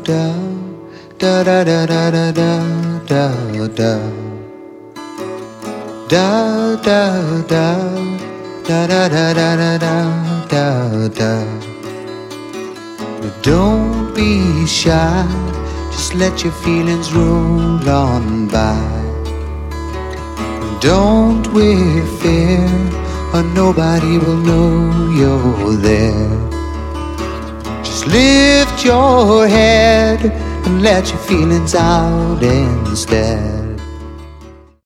da da da da da da da da da da da da da da da da da. Don't be shy, just let your feelings roll on by. Don't wear fear, or nobody will know you're there. Just lift your head and let your feelings out instead.